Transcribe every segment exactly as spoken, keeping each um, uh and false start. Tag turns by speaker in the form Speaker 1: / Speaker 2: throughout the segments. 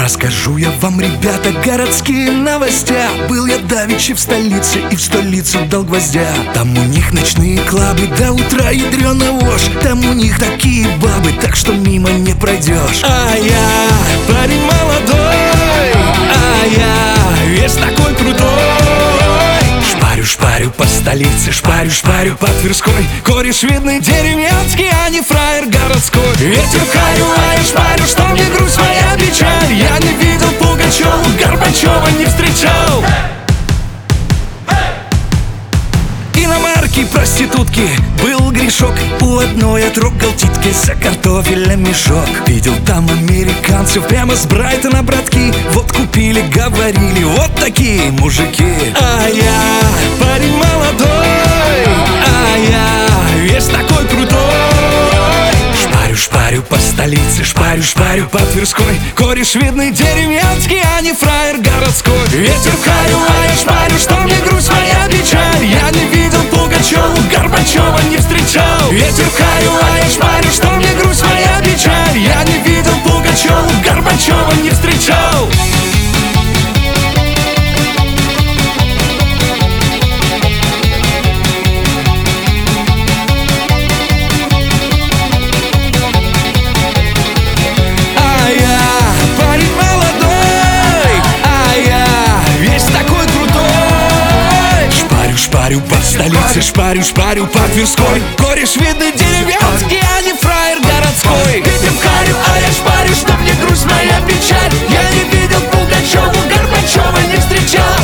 Speaker 1: Расскажу я вам, ребята, городские новости. Был я давеча в столице, и в столицу дал гвоздя. Там у них ночные клабы, до утра ядрёна вошь. Там у них такие бабы, так что мимо не пройдешь. А я парень молодой, а я весь такой крутой. Шпарю, шпарю по столице, шпарю, шпарю по Тверской. Кореш видный деревенский, а не фраер городской. Ветер в харю, а я шпарю, что мне грусть, моя печаль. Я не видел Пугачеву, Горбачева не встречал. Иномарки, проститутки, был грешок. У одной отрогал титки, за картофелем мешок. Видел там американцев прямо с Брайтона, братки. Вот купили, говорили, вот такие мужики. А я парень молодой, а я весь такой крутой. Шпарю, шпарю по столице, шпарю, шпарю по Тверской. Кореш видный деревенский, а не фраер городской. Ветер в харю, а я шпарю, что мне грусть, моя печаль. Я не видел Пугачеву, Горбачева не встречал. Ветер в харю, а я шпарю, что мне грусть, моя печаль. Я не видел Пугачеву, Горбачева не встречал. Шпарю по столице, шпарю, шпарю по Тверской. Кореш видный деревенский, а не фраер городской. Ветер в харю, а я шпарю, что мне грусть, моя печаль. Я не видел Пугачеву, Горбачева не встречал.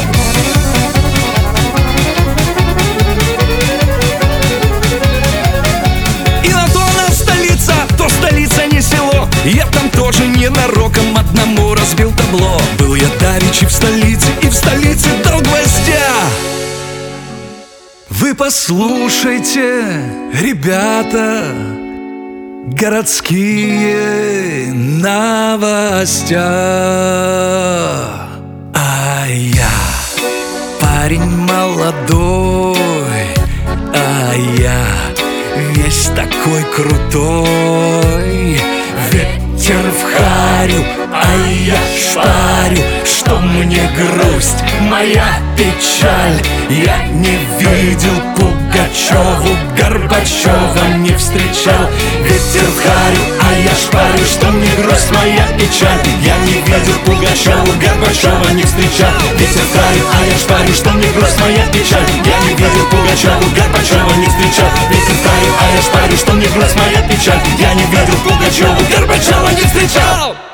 Speaker 1: И на то она столица, то столица не село. Я там тоже ненароком одному разбил табло. Был я давеча в столице, и в столице дал гвоздя. Вы послушайте, ребята, городские новости. А я парень молодой, а я весь такой крутой. Ветер в харю, а я шпарю, что мне грусть, моя печаль. Я не видел Пугачеву, Горбачева не встречал. Ветер в харю, а я шпарю, что мне грусть, моя печаль. Я не видел Пугачеву, Горбачева не встречал. Ветер в харю, а я шпарю, что мне грусть, моя печаль. Я не видел Пугачеву, Горбачева не встречал. Ветер в харю, а я шпарю, что мне грусть, моя печаль. Я не видел Пугачеву, Горбачева не встречал.